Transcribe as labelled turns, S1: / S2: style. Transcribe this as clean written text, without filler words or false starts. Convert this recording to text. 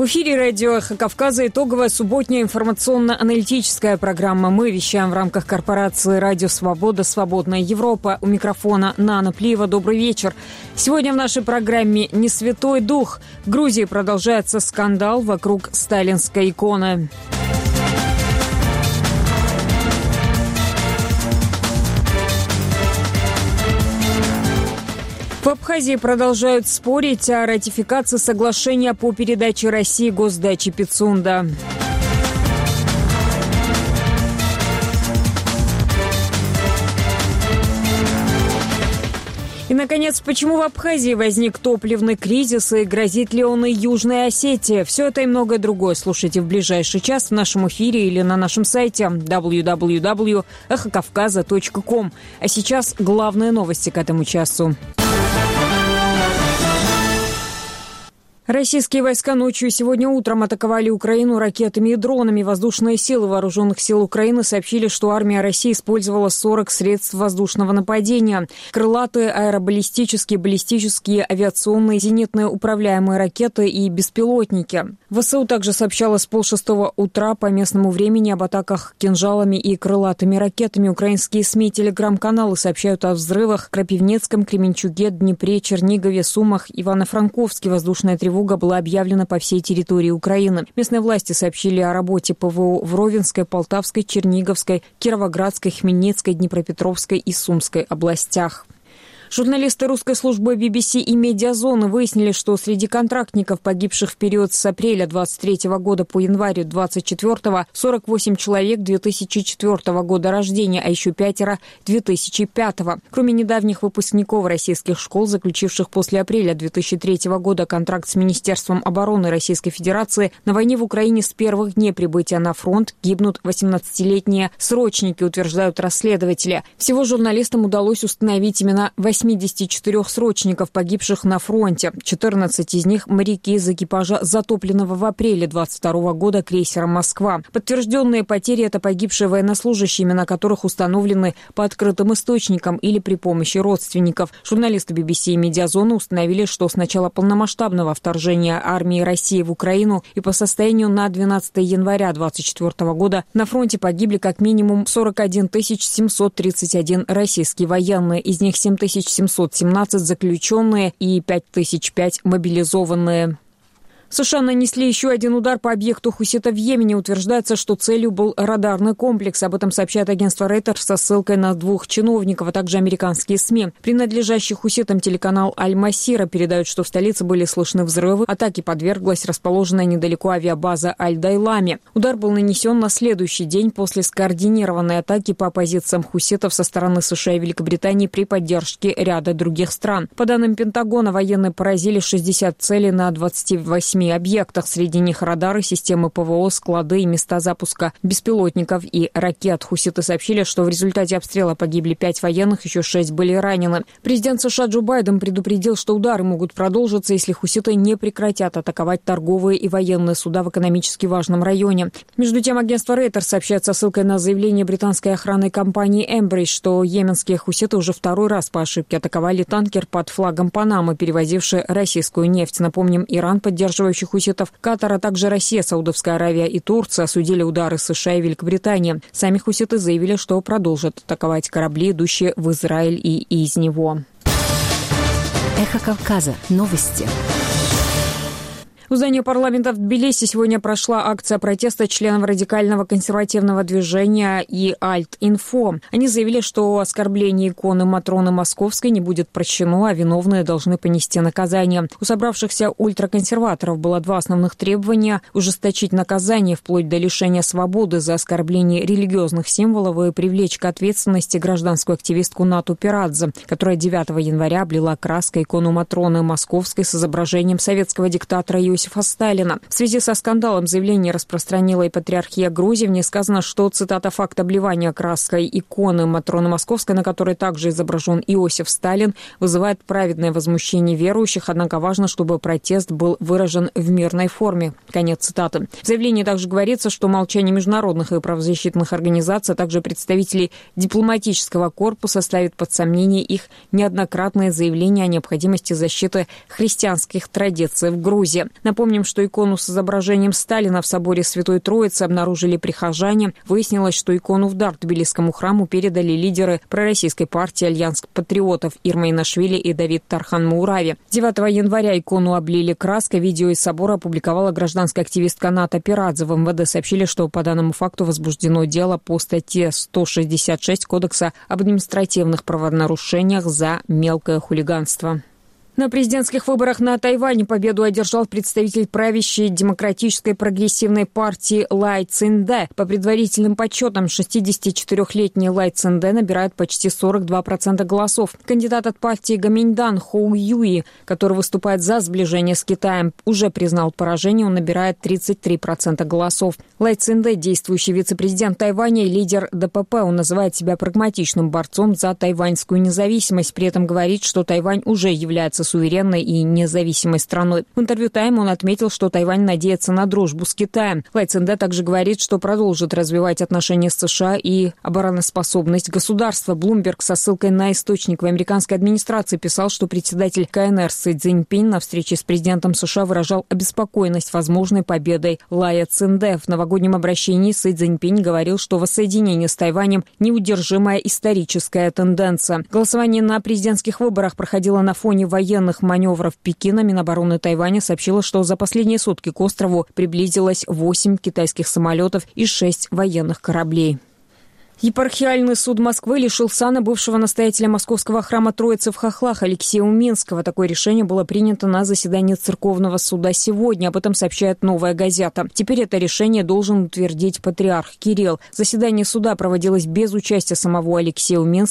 S1: В эфире радио «Эхо Кавказа» итоговая субботняя информационно-аналитическая программа. Мы вещаем в рамках корпорации «Радио Свобода. Свободная Европа». У микрофона Нана Плиева. Добрый вечер. Сегодня в нашей программе «Не святой дух». В Грузии продолжается скандал вокруг сталинской иконы. В Абхазии продолжают спорить о ратификации соглашения по передаче России госдачи Пицунда. И, наконец, почему в Абхазии возник топливный кризис и грозит ли он и Южной Осетии? Все это и многое другое слушайте в ближайший час в нашем эфире или на нашем сайте www.эхокавказа.ком. А сейчас главные новости к этому часу. Российские войска ночью и сегодня утром атаковали Украину ракетами и дронами. Воздушные силы Вооруженных сил Украины сообщили, что армия России использовала 40 средств воздушного нападения. Крылатые, аэробаллистические, баллистические, авиационные, зенитные управляемые ракеты и беспилотники. ВСУ также сообщала с 5:30 утра по местному времени об атаках кинжалами и крылатыми ракетами. Украинские СМИ и телеграм-каналы сообщают о взрывах в Крапивницком, Кременчуге, Днепре, Чернигове, Сумах, Ивано-Франковске. Воздушная тревога была объявлена по всей территории Украины. Местные власти сообщили о работе ПВО в Ровенской, Полтавской, Черниговской, Кировоградской, Хмельницкой, Днепропетровской и Сумской областях. Журналисты русской службы BBC и «Медиазоны» выяснили, что среди контрактников, погибших в период с апреля 23 года по январь 24 48 человек 2004 года рождения, а еще 5 2005. Кроме недавних выпускников российских школ, заключивших после апреля 2003 года контракт с Министерством обороны Российской Федерации, на войне в Украине с первых дней прибытия на фронт гибнут 18-летние срочники, утверждают расследователи. Всего журналистам удалось установить имена 84 срочников, погибших на фронте. 14 из них – моряки из экипажа затопленного в апреле 22 года крейсера «Москва». Подтвержденные потери – это погибшие военнослужащие, имена которых установлены по открытым источникам или при помощи родственников. Журналисты BBC и «Медиазоны» установили, что с начала полномасштабного вторжения армии России в Украину и по состоянию на 12 января 2024 года на фронте погибли как минимум 41 731 российские военные, из них 7717 заключенные и 5005 мобилизованные. США нанесли еще один удар по объекту хуситов в Йемене. Утверждается, что целью был радарный комплекс. Об этом сообщает агентство Reuters со ссылкой на 2 чиновников, а также американские СМИ. Принадлежащий хуситам телеканал Аль-Масира передают, что в столице были слышны взрывы. Атаке подверглась расположенная недалеко авиабаза Аль-Дайлами. Удар был нанесен на следующий день после скоординированной атаки по позициям хуситов со стороны США и Великобритании при поддержке ряда других стран. По данным Пентагона, военные поразили 60 целей на 28 объектах. Среди них радары, системы ПВО, склады и места запуска беспилотников и ракет. Хуситы сообщили, что в результате обстрела погибли 5 военных, еще 6 были ранены. Президент США Джо Байден предупредил, что удары могут продолжиться, если хуситы не прекратят атаковать торговые и военные суда в экономически важном районе. Между тем, агентство Reuters сообщает со ссылкой на заявление британской охранной компании Эмбридж, что йеменские хуситы уже второй раз по ошибке атаковали танкер под флагом Панамы, перевозивший российскую нефть. Напомним, Иран, поддерживающий хуситов, Катар, а также Россия, Саудовская Аравия и Турция осудили удары США и Великобритании. Сами хуситы заявили, что продолжат атаковать корабли, идущие в Израиль и из него.
S2: Эхо Кавказа. Новости.
S1: У здания парламента в Тбилиси сегодня прошла акция протеста членов радикального консервативного движения и Альт-Инфо. Они заявили, что оскорбление иконы Матроны Московской не будет прощено, а виновные должны понести наказание. У собравшихся ультраконсерваторов было 2 основных требования – ужесточить наказание вплоть до лишения свободы за оскорбление религиозных символов и привлечь к ответственности гражданскую активистку Нату Пирадзе, которая 9 января облила краской икону Матроны Московской с изображением советского диктатора Иосифа Сталина. В связи со скандалом заявление распространила и Патриархия Грузии. В ней сказано, что, цитата, «факт обливания краской иконы Матроны Московской, на которой также изображен Иосиф Сталин, вызывает праведное возмущение верующих, однако важно, чтобы протест был выражен в мирной форме». Конец цитаты. В заявлении также говорится, что молчание международных и правозащитных организаций, а также представителей дипломатического корпуса ставит под сомнение их неоднократные заявления о необходимости защиты христианских традиций в Грузии. Напомним, что икону с изображением Сталина в соборе Святой Троицы обнаружили прихожане. Выяснилось, что икону в дар Тбилисскому храму передали лидеры пророссийской партии «Альянс патриотов» Ирма Инашвили и Давид Тархан Мурави. 9 января икону облили краской. Видео из собора опубликовала гражданская активистка Ната Пирадзе. В МВД сообщили, что по данному факту возбуждено дело по статье 166 Кодекса об административных правонарушениях за мелкое хулиганство. На президентских выборах на Тайване победу одержал представитель правящей демократической прогрессивной партии Лай Цзиньдэ. По предварительным подсчетам, 64-летний Лай Цзиньдэ набирает почти 42% голосов. Кандидат от партии Гоминьдан Хоу Юи, который выступает за сближение с Китаем, уже признал поражение, он набирает 33% голосов. Лай Цзиньдэ, действующий вице-президент Тайваня и лидер ДПП, он называет себя прагматичным борцом за тайваньскую независимость. При этом говорит, что Тайвань уже является суверенной и независимой страной. В интервью «Тайм» он отметил, что Тайвань надеется на дружбу с Китаем. Лай Цзиньдэ также говорит, что продолжит развивать отношения с США и обороноспособность государства. Блумберг со ссылкой на источник в американской администрации писал, что председатель КНР Си Цзиньпин на встрече с президентом США выражал обеспокоенность возможной победой Лая Цзиньдэ. В новогоднем обращении Си Цзиньпин говорил, что воссоединение с Тайванем – неудержимая историческая тенденция. Голосование на президентских выборах проходило на фоне военных маневров Пекина. Минобороны Тайваня сообщила, что за последние сутки к острову приблизилось 8 китайских самолетов и 6 военных кораблей. Епархиальный суд Москвы лишил сана бывшего настоятеля Московского храма Троицы в Хохлах Алексея Уминского. Такое решение было принято на заседании церковного суда сегодня. Об этом сообщает «Новая газета». Теперь это решение должен утвердить патриарх Кирилл. Заседание суда проводилось без участия самого Алексея Уминского.